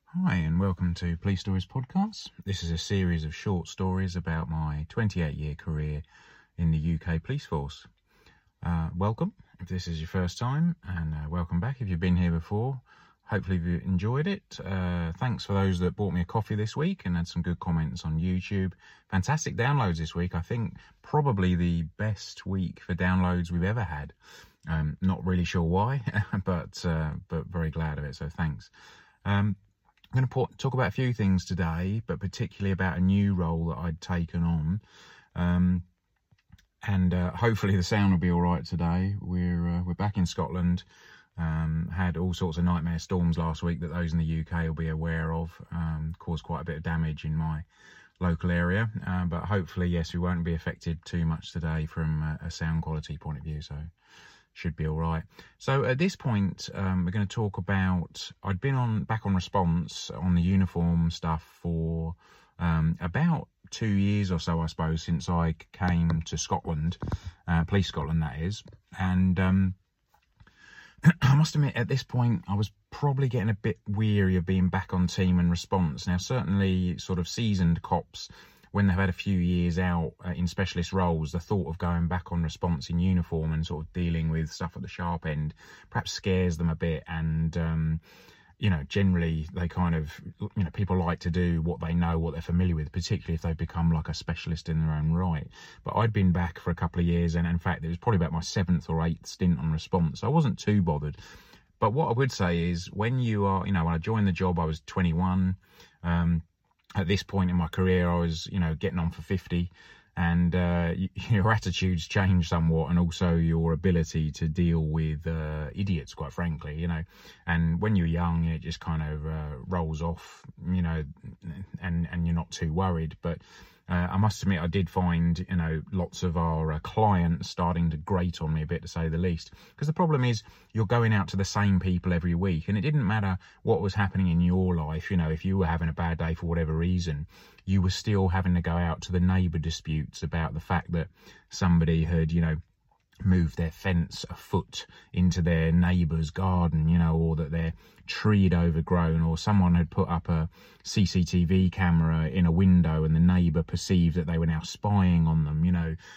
Hi and welcome to Police Stories Podcast. This is a series of short stories about my 28-year career in the UK Police Force. Welcome if this is your first time, and welcome back if you've been here before. Hopefully you enjoyed it. Thanks for those that bought me a coffee this week and had some good comments on YouTube. Fantastic downloads this week. I think probably the best week for downloads we've ever had. Not really sure why, but very glad of it, so thanks. I'm going to talk about a few things today, but particularly about a new role that I'd taken on. And hopefully the sound will be all right today. We're back in Scotland. Had all sorts of nightmare storms last week that those in the UK will be aware of. Caused quite a bit of damage in my local area. But hopefully, yes, we won't be affected too much today from a sound quality point of view. So should be all right. So at this point, we're going to talk about, I'd been back on response on the uniform stuff for about 2 years or so, I suppose, since I came to Scotland, Police Scotland, that is. And I must admit, at this point, I was probably getting a bit weary of being back on team and response. Now, certainly sort of seasoned cops, when they've had a few years out in specialist roles, the thought of going back on response in uniform and sort of dealing with stuff at the sharp end perhaps scares them a bit. And, generally they kind of, people like to do what they know, what they're familiar with, particularly if they've become like a specialist in their own right. But I'd been back for a couple of years, and in fact, it was probably about my 7th or 8th stint on response. So I wasn't too bothered. But what I would say is when you are, when I joined the job, I was 21. At this point in my career, I was, getting on for 50, and your attitudes change somewhat, and also your ability to deal with idiots, quite frankly, And when you're young, it just kind of rolls off, and you're not too worried. But I must admit, I did find, lots of our clients starting to grate on me a bit, to say the least. Because the problem is, you're going out to the same people every week, and it didn't matter what was happening in your life. If you were having a bad day for whatever reason, you were still having to go out to the neighbour disputes about the fact that somebody had, moved their fence a foot into their neighbour's garden, or that their tree had overgrown, or someone had put up a CCTV camera in a window and the neighbour perceived that they were now spying on them,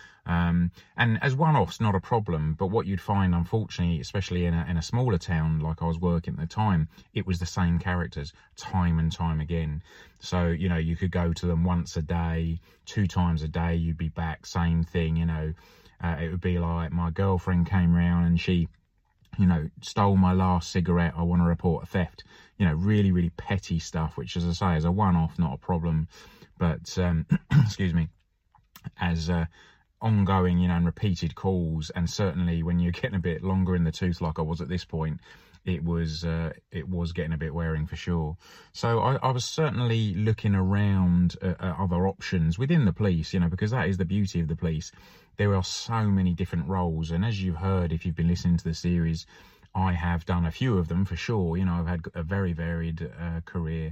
And as one-offs, not a problem, but what you'd find, unfortunately, especially in a smaller town like I was working at the time, it was the same characters time and time again. So, you could go to them once a day, 2 times a day, you'd be back, same thing, It would be like, my girlfriend came round and she, stole my last cigarette. I want to report a theft. Really, really petty stuff, which, as I say, is a one-off, not a problem. But, excuse me, as ongoing, and repeated calls, and certainly when you're getting a bit longer in the tooth like I was at this point, it was getting a bit wearing for sure. So I was certainly looking around at other options within the police, because that is the beauty of the police. There are so many different roles, and as you've heard, if you've been listening to the series, I have done a few of them for sure. I've had a very varied career,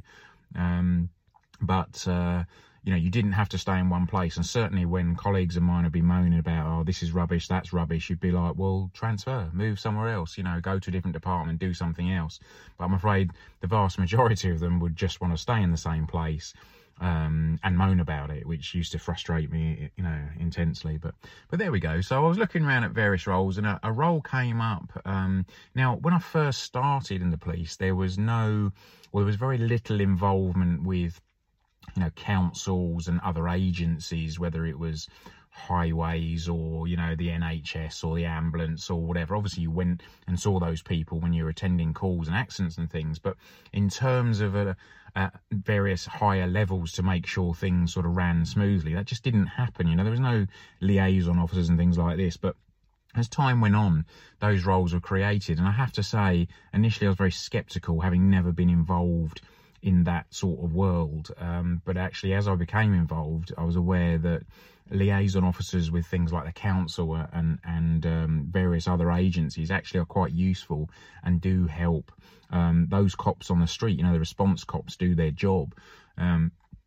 but you didn't have to stay in one place. And certainly when colleagues of mine would be moaning about, oh, this is rubbish, that's rubbish, you'd be like, well, transfer, move somewhere else, go to a different department, do something else. But I'm afraid the vast majority of them would just want to stay in the same place and moan about it, which used to frustrate me, intensely. But there we go. So I was looking around at various roles, and a role came up. Now, when I first started in the police, there was very little involvement with councils and other agencies, whether it was highways or, the NHS or the ambulance or whatever. Obviously, you went and saw those people when you were attending calls and accidents and things. But in terms of various higher levels to make sure things sort of ran smoothly, that just didn't happen. There was no liaison officers and things like this. But as time went on, those roles were created. And I have to say, initially I was very sceptical, having never been involved in that sort of world. But actually, as I became involved, I was aware that liaison officers with things like the council and various other agencies actually are quite useful and do help those cops on the street. The response cops do their job.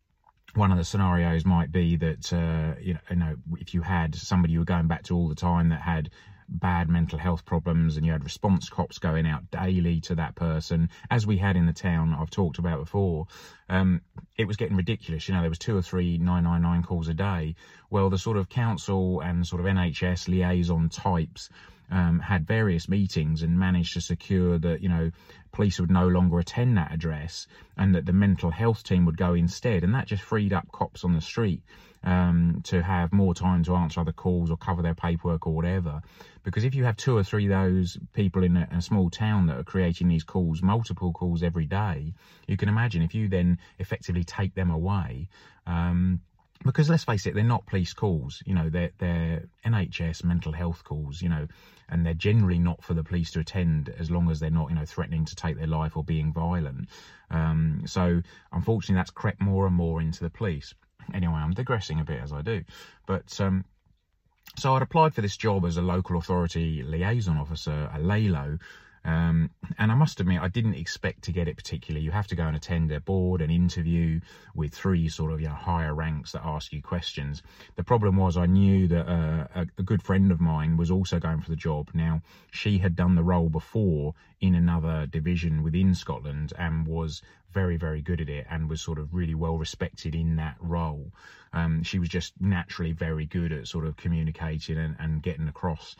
one of the scenarios might be that, if you had somebody you were going back to all the time that had bad mental health problems, and you had response cops going out daily to that person, as we had in the town I've talked about before, it was getting ridiculous. There was 2 or 3 999 calls a day. Well, the sort of council and sort of NHS liaison types had various meetings and managed to secure that, police would no longer attend that address, and that the mental health team would go instead. And that just freed up cops on the street to have more time to answer other calls or cover their paperwork or whatever. Because if you have 2 or 3 of those people in a small town that are creating these calls, multiple calls every day, you can imagine if you then effectively take them away, because let's face it, they're not police calls, they're NHS mental health calls, and they're generally not for the police to attend as long as they're not, threatening to take their life or being violent. So unfortunately, that's crept more and more into the police. Anyway, I'm digressing a bit as I do. But so I'd applied for this job as a local authority liaison officer, a LALO. And I must admit, I didn't expect to get it particularly. You have to go and attend a board, an interview with 3 sort of higher ranks that ask you questions. The problem was I knew that a good friend of mine was also going for the job. Now, she had done the role before in another division within Scotland and was very, very good at it, and was sort of really well respected in that role. She was just naturally very good at sort of communicating and getting across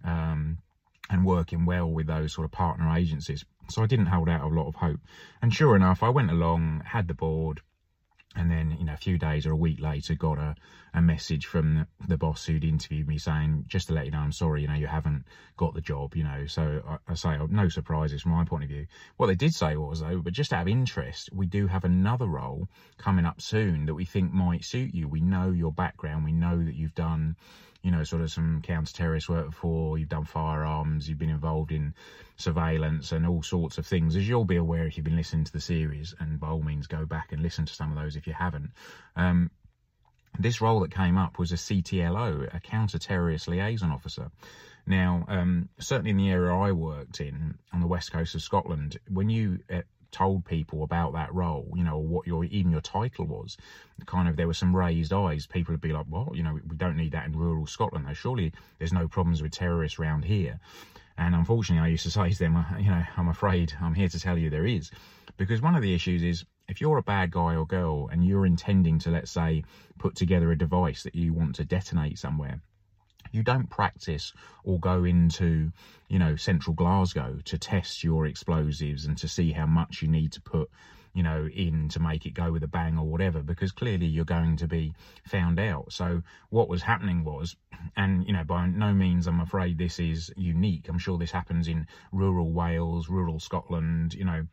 and working well with those sort of partner agencies. So I didn't hold out a lot of hope. And sure enough, I went along, had the board, and then, a few days or a week later, got a message from the boss who'd interviewed me saying, just to let you know, I'm sorry, you haven't got the job, So I say, no surprises from my point of view. What they did say was, though, but just out of interest, we do have another role coming up soon that we think might suit you. We know your background. We know that you've done, sort of some counter-terrorist work before, you've done firearms, you've been involved in surveillance and all sorts of things, as you'll be aware if you've been listening to the series, and by all means go back and listen to some of those if you haven't. This role that came up was a CTLO, a counter-terrorist liaison officer. Now, certainly in the area I worked in, on the west coast of Scotland, when you told people about that role, or what even your title was, there were some raised eyes. People would be like, well, we don't need that in rural Scotland. Though surely there's no problems with terrorists around here. And unfortunately, I used to say to them, I'm afraid I'm here to tell you there is. Because one of the issues is, if you're a bad guy or girl and you're intending to, let's say, put together a device that you want to detonate somewhere, you don't practice or go into, central Glasgow to test your explosives and to see how much you need to put, in to make it go with a bang or whatever, because clearly you're going to be found out. So what was happening was, and, by no means, I'm afraid this is unique. I'm sure this happens in rural Wales, rural Scotland,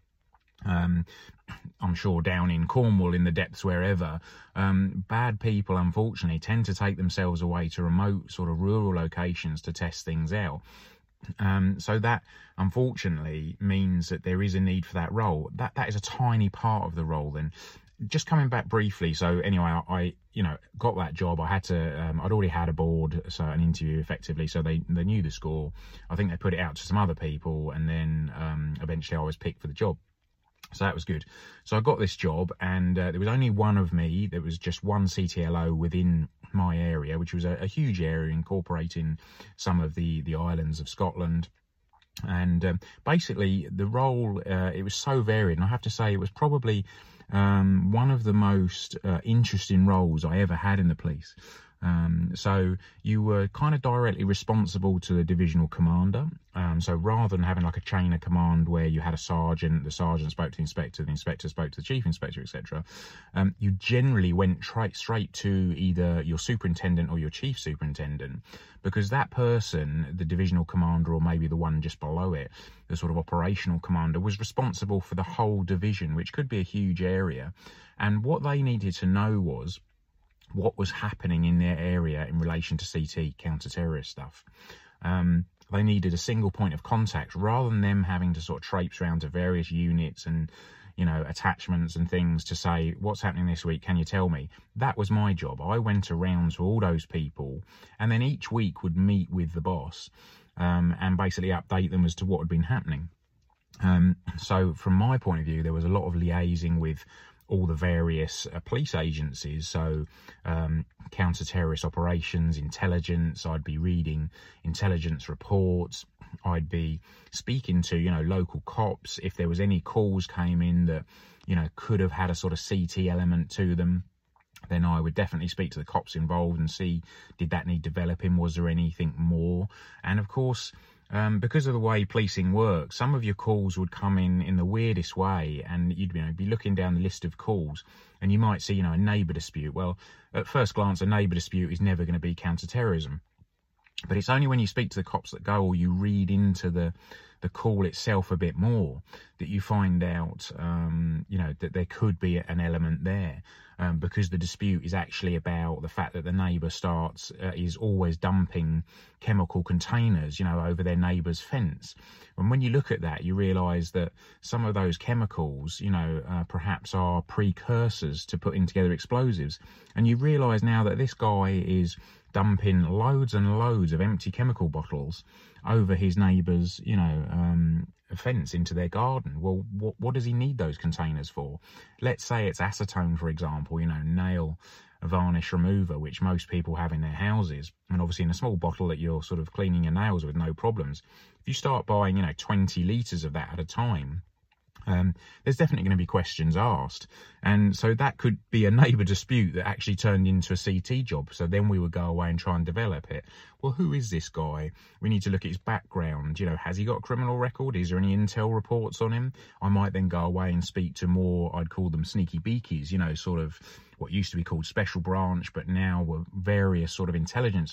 I'm sure down in Cornwall, in the depths, wherever, bad people, unfortunately, tend to take themselves away to remote sort of rural locations to test things out. So that, unfortunately, means that there is a need for that role. That is a tiny part of the role then. Just coming back briefly, so anyway, I got that job. I had to, I'd already had a board, so an interview effectively, so they knew the score. I think they put it out to some other people, and then eventually I was picked for the job. So that was good. So I got this job, and there was only one of me. There was just one CTLO within my area, which was a huge area incorporating some of the islands of Scotland. And basically the role, it was so varied, and I have to say it was probably one of the most interesting roles I ever had in the police. So you were kind of directly responsible to the divisional commander. So rather than having like a chain of command where you had a sergeant, the sergeant spoke to the inspector spoke to the chief inspector, etc., you generally went straight to either your superintendent or your chief superintendent, because that person, the divisional commander, or maybe the one just below it, the sort of operational commander, was responsible for the whole division, which could be a huge area. And what they needed to know was what was happening in their area in relation to CT, counter-terrorist stuff. They needed a single point of contact, rather than them having to sort of traipse around to various units and, attachments and things to say, what's happening this week, can you tell me? That was my job. I went around to all those people, and then each week would meet with the boss and basically update them as to what had been happening. So from my point of view, there was a lot of liaising with all the various police agencies. So counter-terrorist operations, intelligence, I'd be reading intelligence reports, I'd be speaking to, you know, local cops. If there was any calls came in that, you know, could have had a sort of CT element to them, then I would definitely speak to the cops involved and see, did that need developing? Was there anything more? And of course, because of the way policing works, some of your calls would come in the weirdest way, and you'd be looking down the list of calls and you might see, you know, a neighbour dispute. Well, at first glance, a neighbour dispute is never going to be counter-terrorism. But it's only when you speak to the cops that go, or you read into the call itself a bit more, that you find out, you know, that there could be an element there, because the dispute is actually about the fact that the neighbour is always dumping chemical containers, you know, over their neighbour's fence. And when you look at that, you realise that some of those chemicals, you know, perhaps are precursors to putting together explosives. And you realise now that this guy is dumping loads and loads of empty chemical bottles over his neighbour's, you know, fence into their garden. Well, what does he need those containers for? Let's say it's acetone, for example, you know, nail varnish remover, which most people have in their houses, and obviously in a small bottle that you're sort of cleaning your nails with, no problems. If you start buying, you know, 20 litres of that at a time, there's definitely going to be questions asked. And so that could be a neighbour dispute that actually turned into a CT job. So then we would go away and try and develop it. Well, who is this guy? We need to look at his background. You know, has he got a criminal record? Is there any intel reports on him? I might then go away and speak to more, I'd call them sneaky beakies, you know, sort of what used to be called special branch, but now were various sort of intelligence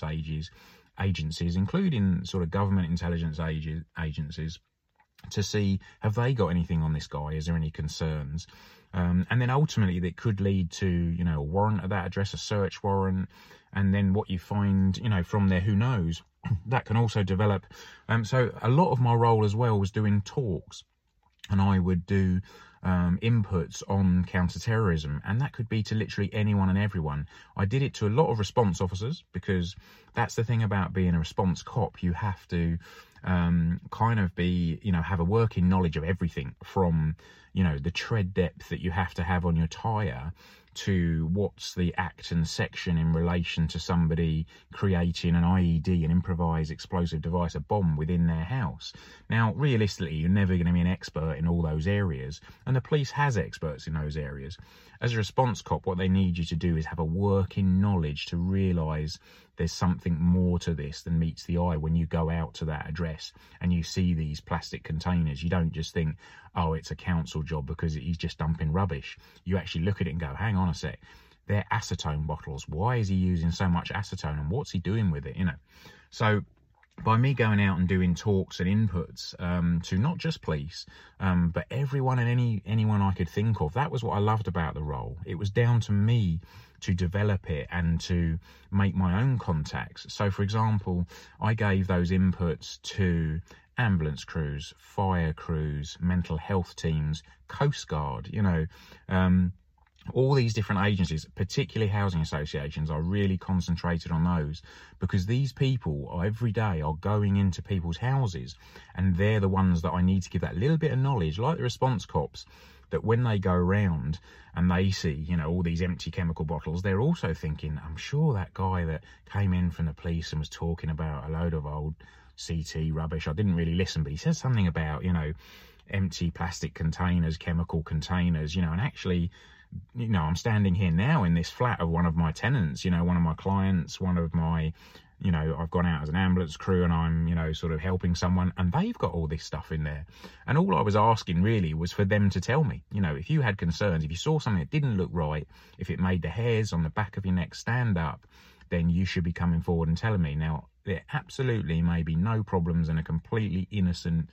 agencies, including sort of government intelligence agencies, to see, have they got anything on this guy? Is there any concerns? And then ultimately that could lead to, you know, a warrant at that address, a search warrant. And then what you find, you know, from there, who knows? That can also develop. So a lot of my role as well was doing talks, and I would do inputs on counter-terrorism, and that could be to literally anyone and everyone. I did it to a lot of response officers, because that's the thing about being a response cop. You have to kind of be, you know, have a working knowledge of everything, from, you know, the tread depth that you have to have on your tyre, to what's the act and section in relation to somebody creating an IED, an improvised explosive device, a bomb within their house. Now, realistically, you're never going to be an expert in all those areas, and the police has experts in those areas. As a response cop, what they need you to do is have a working knowledge to realise there's something more to this than meets the eye. When you go out to that address and you see these plastic containers, you don't just think, oh, it's a council job because he's just dumping rubbish. You actually look at it and go, hang on a sec, they're acetone bottles. Why is he using so much acetone, and what's he doing with it, you know? So by me going out and doing talks and inputs to not just police, but everyone and anyone I could think of, that was what I loved about the role. It was down to me to develop it and to make my own contacts. So, for example, I gave those inputs to ambulance crews, fire crews, mental health teams, Coast Guard, you know, all these different agencies, particularly housing associations. I really concentrated on those, because these people every day are going into people's houses, and they're the ones that I need to give that little bit of knowledge, like the response cops, that when they go around and they see, you know, all these empty chemical bottles, they're also thinking, I'm sure that guy that came in from the police and was talking about a load of old CT rubbish, I didn't really listen, but he said something about, you know, empty plastic containers, chemical containers, you know, and actually, you know, I'm standing here now in this flat of one of my tenants, you know, one of my clients, one of my, you know, I've gone out as an ambulance crew and I'm, you know, sort of helping someone, and they've got all this stuff in there. And all I was asking really was for them to tell me, you know, if you had concerns, if you saw something that didn't look right, if it made the hairs on the back of your neck stand up, then you should be coming forward and telling me. Now, there absolutely may be no problems and a completely innocent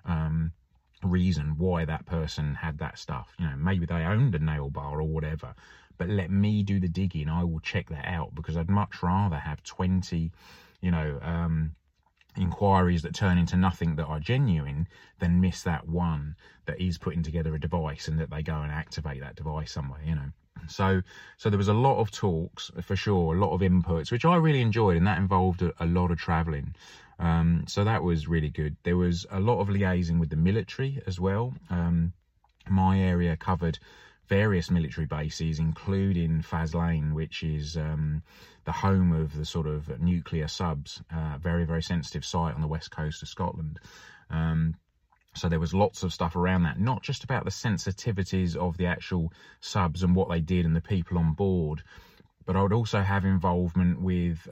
reason why that person had that stuff. You know, maybe they owned a nail bar or whatever, but let me do the digging. I will check that out, because I'd much rather have 20, you know, inquiries that turn into nothing that are genuine than miss that one that is putting together a device and that they go and activate that device somewhere, you know. So there was a lot of talks, for sure, a lot of inputs, which I really enjoyed, and that involved a lot of travelling. So that was really good. There was a lot of liaising with the military as well. my area covered various military bases, including Faslane, which is the home of the sort of nuclear subs, very, very sensitive site on the west coast of Scotland. So there was lots of stuff around that, not just about the sensitivities of the actual subs and what they did and the people on board, but I would also have involvement with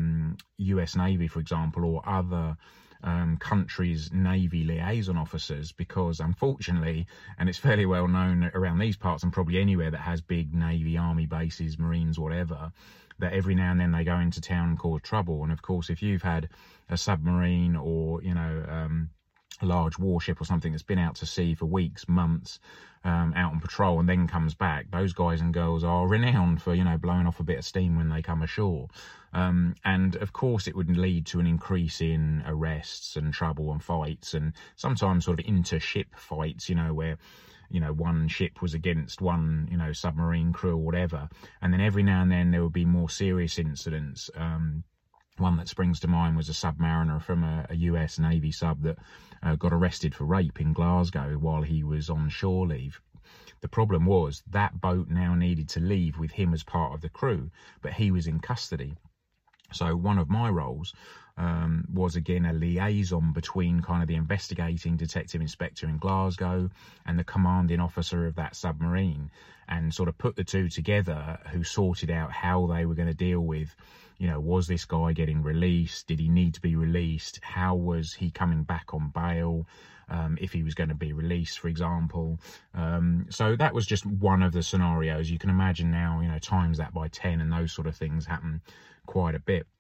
US Navy, for example, or other countries' Navy liaison officers, because unfortunately, and it's fairly well known around these parts and probably anywhere that has big Navy, Army bases, Marines, whatever, that every now and then they go into town and cause trouble. And of course, if you've had a submarine or, you know, a large warship or something that's been out to sea for weeks, months, out on patrol and then comes back, those guys and girls are renowned for, you know, blowing off a bit of steam when they come ashore. And of course it would lead to an increase in arrests and trouble and fights, and sometimes sort of inter-ship fights, you know, where, you know, one ship was against one, you know, submarine crew or whatever. And then every now and then there would be more serious incidents. One that springs to mind was a submariner from a US Navy sub that got arrested for rape in Glasgow while he was on shore leave. The problem was that boat now needed to leave with him as part of the crew, but he was in custody. So one of my roles was again a liaison between kind of the investigating detective inspector in Glasgow and the commanding officer of that submarine, and sort of put the two together, who sorted out how they were going to deal with, you know, was this guy getting released? Did he need to be released? How was he coming back on bail? If he was going to be released, for example. So that was just one of the scenarios. You can imagine now, you know, times that by 10, and those sort of things happen quite a bit.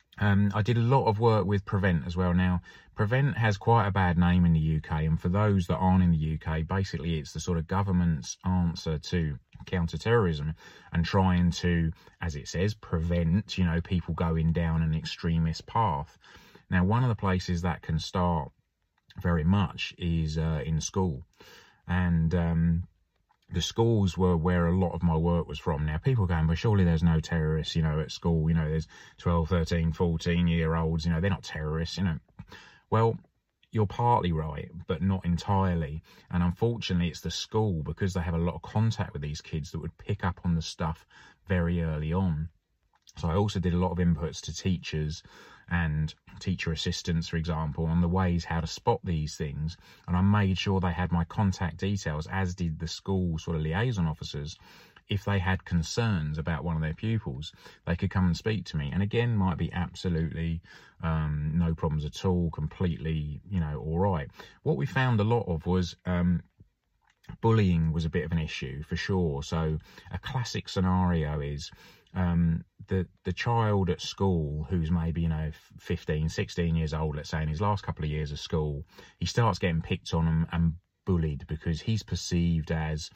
I did a lot of work with Prevent as well. Now, Prevent has quite a bad name in the UK, and for those that aren't in the UK, basically it's the sort of government's answer to counter-terrorism and trying to, as it says, prevent, you know, people going down an extremist path. Now, one of the places that can start very much is in school, and the schools were where a lot of my work was from. Now, people are going, but surely there's no terrorists, you know, at school, you know, there's 12, 13, 14-year-olds, you know, they're not terrorists, you know. Well, you're partly right, but not entirely. And unfortunately, it's the school, because they have a lot of contact with these kids, that would pick up on the stuff very early on. So I also did a lot of inputs to teachers and teacher assistants, for example, on the ways how to spot these things. And I made sure they had my contact details, as did the school sort of liaison officers. If they had concerns about one of their pupils, they could come and speak to me. And again, might be absolutely no problems at all, completely, you know, all right. What we found a lot of was bullying was a bit of an issue, for sure. So a classic scenario is the child at school who's maybe, you know, 15, 16 years old, let's say, in his last couple of years of school, he starts getting picked on and bullied because he's perceived as,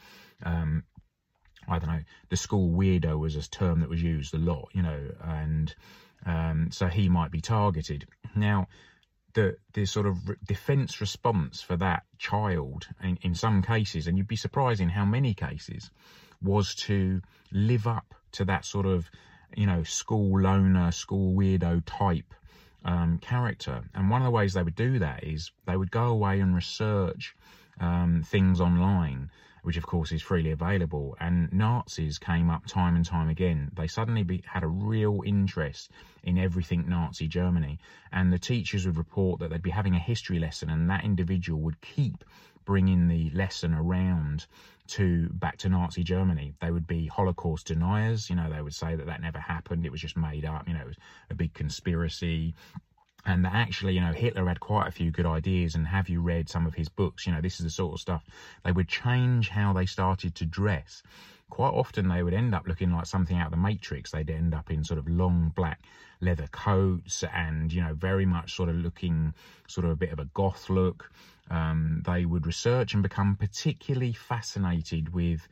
I don't know, the school weirdo was a term that was used a lot, you know, and so he might be targeted. Now, the sort of defence response for that child in some cases, and you'd be surprised in how many cases, was to live up to that sort of, you know, school loner, school weirdo type character. And one of the ways they would do that is they would go away and research things online, which of course is freely available. And Nazis came up time and time again. They suddenly had a real interest in everything Nazi Germany. And the teachers would report that they'd be having a history lesson, and that individual would keep bringing the lesson around back to Nazi Germany. They would be Holocaust deniers. You know, they would say that that never happened. It was just made up. You know, it was a big conspiracy. And that actually, you know, Hitler had quite a few good ideas. And have you read some of his books? You know, this is the sort of stuff. They would change how they started to dress. Quite often they would end up looking like something out of the Matrix. They'd end up in sort of long black leather coats and, you know, very much sort of looking sort of a bit of a goth look. They would research and become particularly fascinated with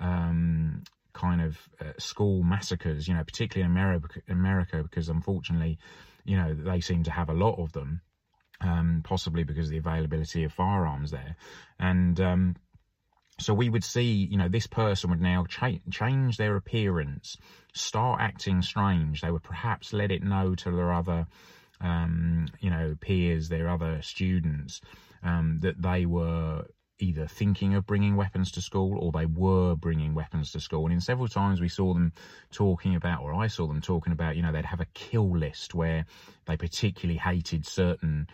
kind of school massacres, you know, particularly in America, because unfortunately, you know, they seem to have a lot of them, possibly because of the availability of firearms there. And so we would see, you know, this person would now change their appearance, start acting strange. They would perhaps let it know to their other, you know, peers, their other students, that they were either thinking of bringing weapons to school, or they were bringing weapons to school. And in several times we saw them talking about, or I saw them talking about, they'd have a kill list where they particularly hated certain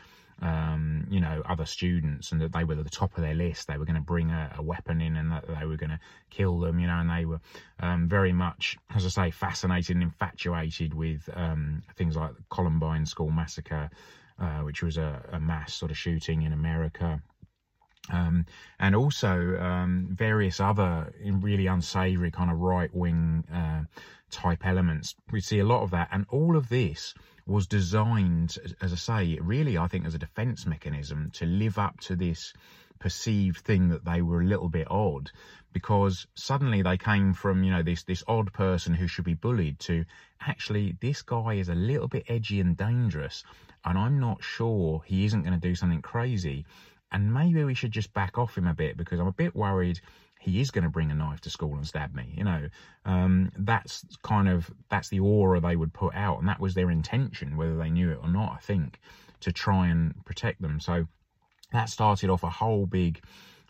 other students, and that they were at the top of their list. They were going to bring a weapon in, and that they were going to kill them, and they were very much, as I say, fascinated and infatuated with things like the Columbine School Massacre, which was a mass sort of shooting in America. And also various other really unsavoury kind of right-wing type elements. We see a lot of that, and all of this was designed, as I say, really, I think, as a defence mechanism to live up to this perceived thing that they were a little bit odd, because suddenly they came from, this odd person who should be bullied to, actually, this guy is a little bit edgy and dangerous, and I'm not sure he isn't going to do something crazy, and maybe we should just back off him a bit, because I'm a bit worried he is going to bring a knife to school and stab me. That's the aura they would put out, and that was their intention, whether they knew it or not, I think, to try and protect them. So that started off a whole big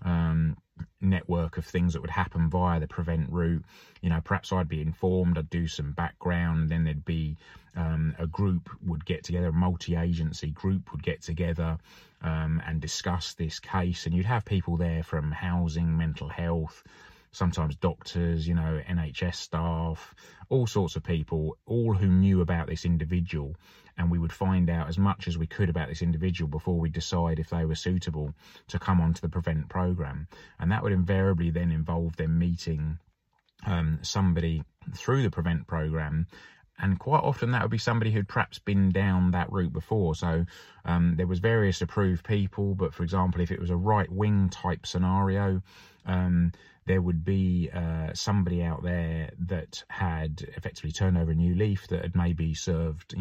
network of things that would happen via the Prevent route. Perhaps I'd be informed, I'd do some background, then there'd be a group would get together, a multi-agency group would get together and discuss this case, and you'd have people there from housing, mental health, sometimes doctors, NHS staff, all sorts of people, all who knew about this individual, and we would find out as much as we could about this individual before we decide if they were suitable to come onto the Prevent programme. And that would invariably then involve them meeting somebody through the Prevent programme, and quite often that would be somebody who'd perhaps been down that route before. So there was various approved people, but for example, if it was a right-wing type scenario, there would be somebody out there that had effectively turned over a new leaf, that had maybe served,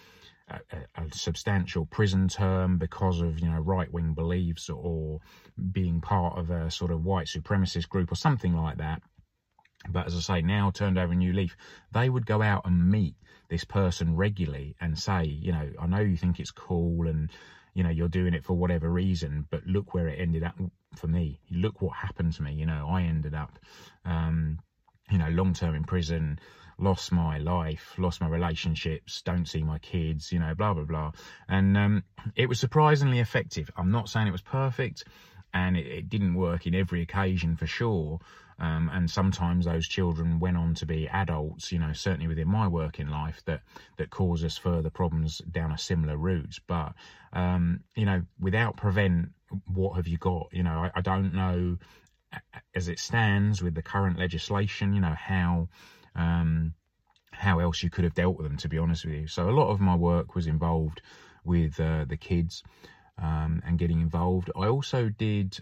a substantial prison term because of, right-wing beliefs, or being part of a sort of white supremacist group or something like that. But as I say, now turned over a new leaf, they would go out and meet this person regularly and say, I know you think it's cool and, you're doing it for whatever reason, but look where it ended up for me. Look what happened to me. I ended up, long-term in prison, lost my life, lost my relationships, don't see my kids, blah, blah, blah. And it was surprisingly effective. I'm not saying it was perfect, and it didn't work in every occasion for sure. And sometimes those children went on to be adults, certainly within my working life, that cause us further problems down a similar route. But, without Prevent, what have you got? I don't know, as it stands with the current legislation, how else you could have dealt with them, to be honest with you. So a lot of my work was involved with the kids and getting involved. I also did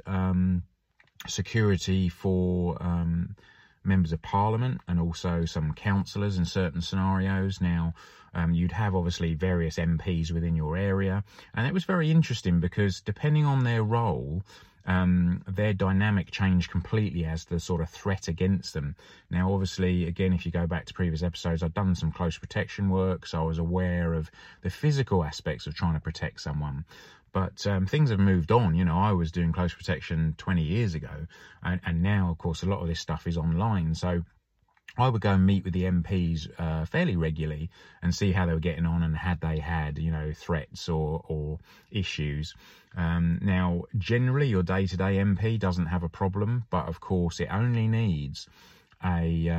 security for members of Parliament and also some councillors in certain scenarios. Now, you'd have obviously various MPs within your area, and it was very interesting because depending on their role, their dynamic changed completely as the sort of threat against them. Now, obviously, again, if you go back to previous episodes, I've done some close protection work, so I was aware of the physical aspects of trying to protect someone. But things have moved on. I was doing close protection 20 years ago, and now, of course, a lot of this stuff is online. So I would go and meet with the MPs fairly regularly and see how they were getting on, and had they had, threats or issues. Now, generally, your day-to-day MP doesn't have a problem, but of course, it only needs a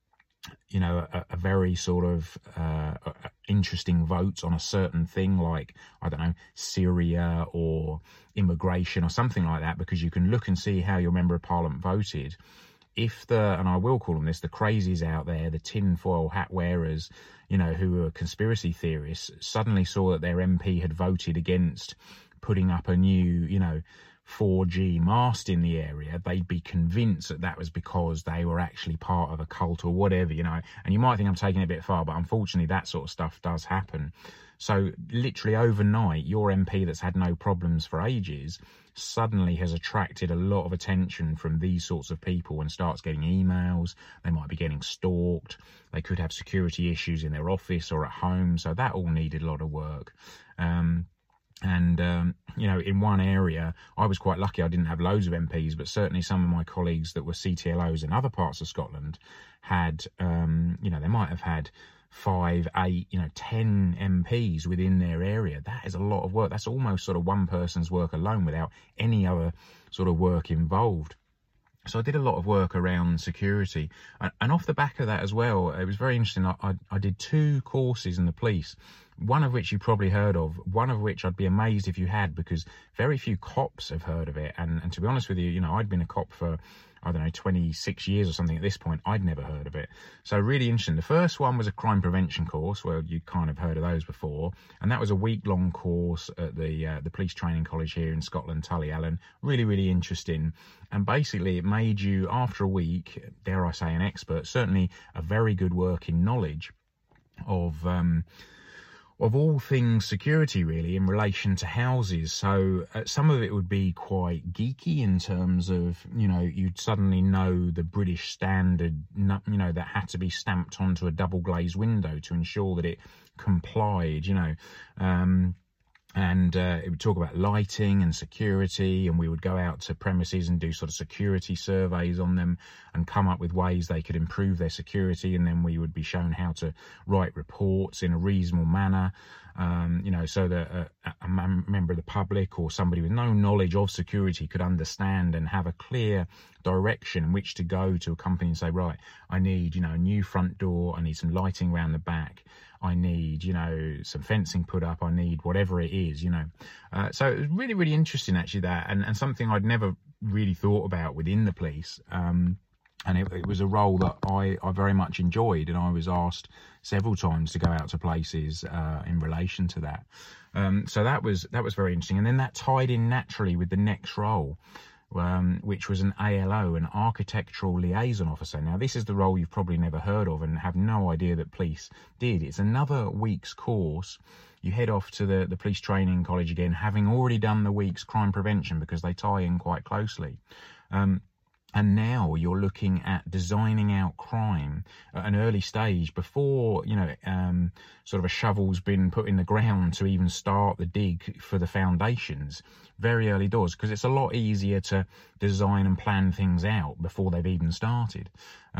very sort of interesting vote on a certain thing, like, I don't know, Syria or immigration or something like that, because you can look and see how your Member of Parliament voted. If and I will call them this, the crazies out there, the tinfoil hat wearers, who are conspiracy theorists, suddenly saw that their MP had voted against putting up a new, 4G mast in the area, they'd be convinced that that was because they were actually part of a cult or whatever, and you might think I'm taking it a bit far, but unfortunately that sort of stuff does happen. So literally overnight, your MP that's had no problems for ages suddenly has attracted a lot of attention from these sorts of people and starts getting emails. They might be getting stalked. They could have security issues in their office or at home. So that all needed a lot of work. And, in one area, I was quite lucky. I didn't have loads of MPs, but certainly some of my colleagues that were CTLOs in other parts of Scotland had, they might have had 5, 8, 10 MPs within their area. That is a lot of work. That's almost sort of one person's work alone without any other sort of work involved. So I did a lot of work around security, and off the back of that as well, it was very interesting. I did 2 courses in the police, one of which you probably heard of, one of which I'd be amazed if you had, because very few cops have heard of it. And to be honest with you, I'd been a cop for, 26 years or something at this point. I'd never heard of it. So really interesting. The first one was a crime prevention course, where you kind of heard of those before. And that was a week-long course at the police training college here in Scotland, Tullyallen. Really, really interesting. And basically it made you, after a week, dare I say, an expert, certainly a very good working knowledge of all things security, really, in relation to houses. So some of it would be quite geeky in terms of, you'd suddenly know the British standard, that had to be stamped onto a double glazed window to ensure that it complied, and it would talk about lighting and security, and we would go out to premises and do sort of security surveys on them and come up with ways they could improve their security, and then we would be shown how to write reports in a reasonable manner, so that a member of the public or somebody with no knowledge of security could understand and have a clear direction in which to go to a company and say, right, I need, a new front door, I need some lighting around the back, I need, some fencing put up, I need whatever it is, So it was really, really interesting, actually, that, and something I'd never really thought about within the police. And it was a role that I very much enjoyed, and I was asked several times to go out to places in relation to that. So that was very interesting. And then that tied in naturally with the next role, which was an ALO, an Architectural Liaison Officer. Now, this is the role you've probably never heard of and have no idea that police did. It's another week's course. You head off to the police training college again, having already done the week's crime prevention, because they tie in quite closely. And now you're looking at designing out crime at an early stage before, sort of a shovel's been put in the ground to even start the dig for the foundations. Very early doors, because it's a lot easier to design and plan things out before they've even started.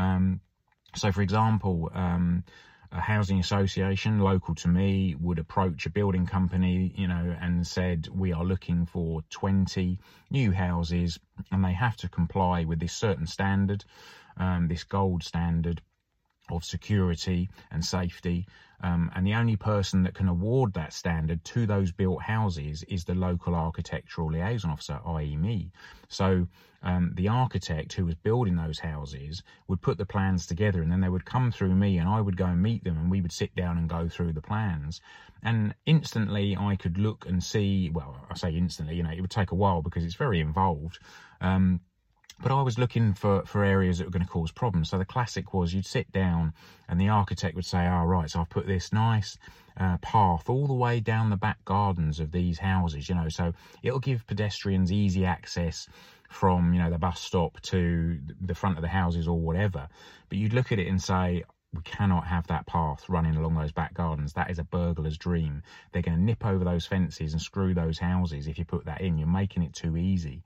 So, for example, a housing association local to me would approach a building company, and said, we are looking for 20 new houses, and they have to comply with this certain standard, this gold standard of security and safety. And the only person that can award that standard to those built houses is the local architectural liaison officer, i.e. me. So the architect who was building those houses would put the plans together, and then they would come through me, and I would go and meet them, and we would sit down and go through the plans. And instantly I could look and see, well, I say instantly, it would take a while because it's very involved. But I was looking for areas that were going to cause problems. So the classic was, you'd sit down and the architect would say, right, so I've put this nice path all the way down the back gardens of these houses, so it'll give pedestrians easy access from, the bus stop to the front of the houses or whatever. But you'd look at it and say, we cannot have that path running along those back gardens. That is a burglar's dream. They're going to nip over those fences and screw those houses if you put that in. You're making it too easy.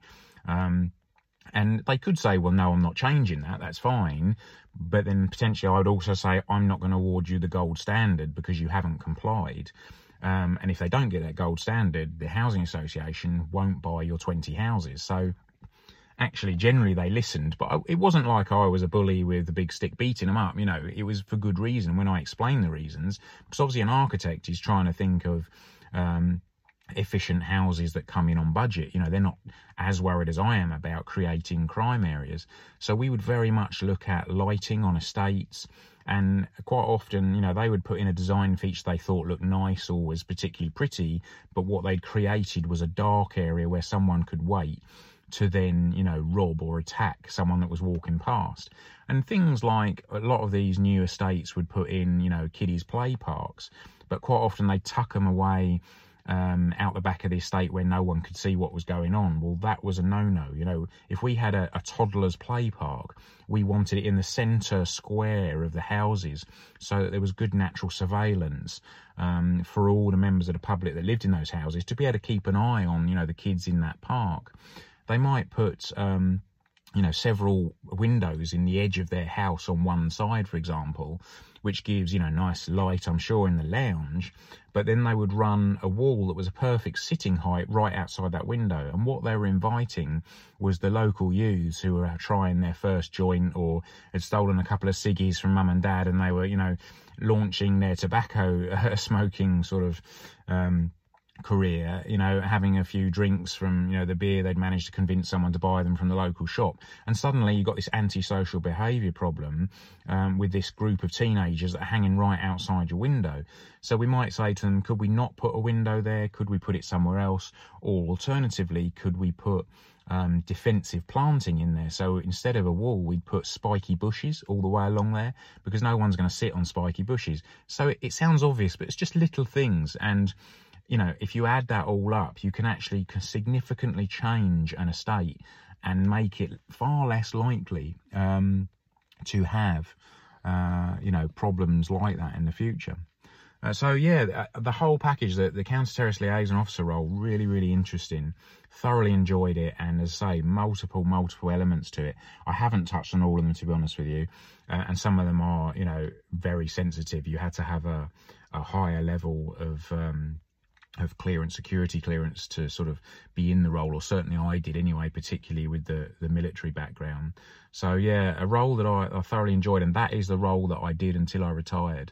And they could say, well, no, I'm not changing that. That's fine. But then potentially I would also say, I'm not going to award you the gold standard because you haven't complied. And if they don't get that gold standard, the housing association won't buy your 20 houses. So actually, generally they listened. But it wasn't like I was a bully with a big stick beating them up. It was for good reason when I explained the reasons. Because obviously an architect is trying to think of efficient houses that come in on budget. They're not as worried as I am about creating crime areas. So we would very much look at lighting on estates, and quite often, they would put in a design feature they thought looked nice or was particularly pretty, but what they'd created was a dark area where someone could wait to then, rob or attack someone that was walking past. And things like a lot of these new estates would put in, kiddies play parks, but quite often they tuck them away out the back of the estate where no one could see what was going on. Well, that was a no-no. You know, if we had a toddler's play park, we wanted it in the centre square of the houses so that there was good natural surveillance for all the members of the public that lived in those houses to be able to keep an eye on, you know, the kids in that park. They might put you know, several windows in the edge of their house on one side, for example, which gives, you know, nice light, I'm sure, in the lounge. But then they would run a wall that was a perfect sitting height right outside that window. And what they were inviting was the local youths who were trying their first joint or had stolen a couple of ciggies from mum and dad, and they were, you know, launching their tobacco smoking sort of career, you know, having a few drinks from, you know, the beer they'd managed to convince someone to buy them from the local shop. And suddenly you've got this antisocial behaviour problem with this group of teenagers that are hanging right outside your window. So we might say to them, could we not put a window there? Could we put it somewhere else? Or alternatively, could we put defensive planting in there? So instead of a wall, we'd put spiky bushes all the way along there, because no one's going to sit on spiky bushes. So it sounds obvious, but it's just little things. And you know, if you add that all up, you can actually significantly change an estate and make it far less likely to have, you know, problems like that in the future. So yeah, the whole package, the counter-terrorist liaison officer role, really, really interesting. Thoroughly enjoyed it, and as I say, multiple elements to it. I haven't touched on all of them, to be honest with you, and some of them are, you know, very sensitive. You had to have a higher level of clearance, security clearance, to sort of be in the role, or certainly I did anyway, particularly with the military background. So yeah, a role that I thoroughly enjoyed, and that is the role that I did until I retired.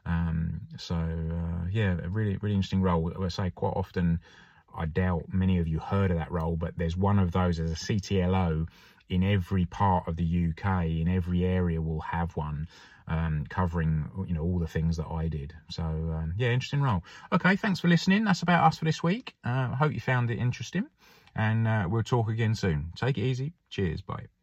Yeah, a really, really interesting role. I say quite often, I doubt many of you heard of that role, but there's one of those as a CTLO in every part of the UK, in every area will have one. Covering, you know, all the things that I did. So yeah, interesting role. Okay, thanks for listening. That's about us for this week. I hope you found it interesting, and we'll talk again soon. Take it easy. Cheers. Bye.